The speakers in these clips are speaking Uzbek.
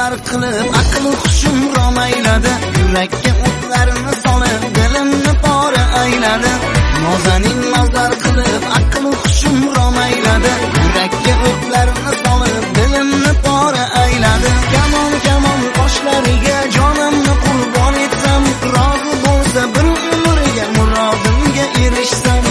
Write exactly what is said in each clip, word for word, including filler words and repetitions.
mazlar qilib aql hushim romayladi. Yurakka o'tlarini solib dilimni pora ayladi. Nozanin mazlar qilib aql hushim romayladi. Yurakka o'tlarini solib dilimni pora ayladi. Kamon kamon qoshlariga jonimni qurbon etsam, rozi bo'lsa bir umrga murodimga erishsam.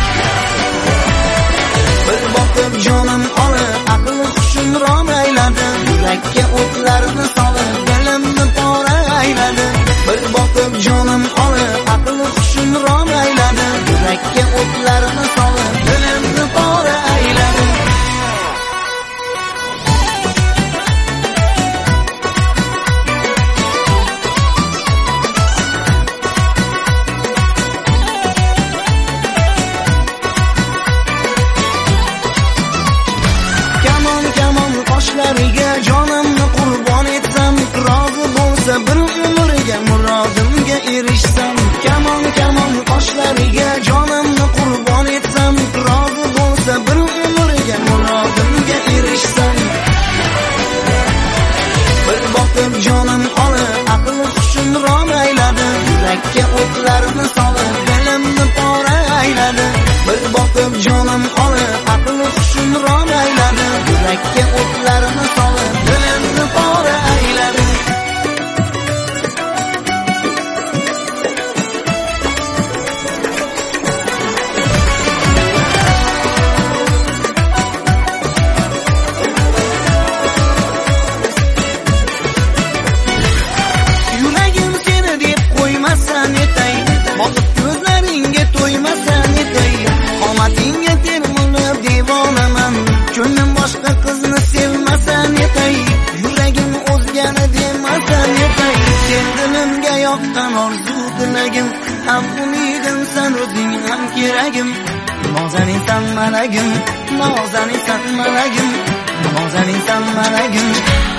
Bir boqib jonim olib aql hushim romayladi. Yurakka o'tlarini solib dilimni pora ayladi. Bir boqib jonim olib aql hushim romayladi. Yurakka o'tlarini solib dilimni pora ayladi. Qoshlariga jonimni qurbon etsam, rozi bo'lsa bir umrga murodimga erishsam. Kamon kamon qoshlariga jonimni qurbon etsam, rozi bo'lsa bir umrga murodimga erishsam. Bir boqib jonim olib aql hushim romayladi. Yurakka o'tlarini solib dilimni pora ayladi. Bir boqib jonim olib aql hushim romayladi. Yurakka o'tlarini solib dilimni pora ayladi. Yuragim seni deb qo'ymasan etay, boqib ko'zlaringga to'ymasan etay. Qomatingga termulib devonaman, ko'nglim boshqa qizni sevmasan etay. Yuragim o'zgani demasan etay. Sen dilimga yoqqan orzu tilagim, ham umidim san o'zing ham keragim. Nozaninsan malagim, nozaninsan malagim, nozaninsan malagim.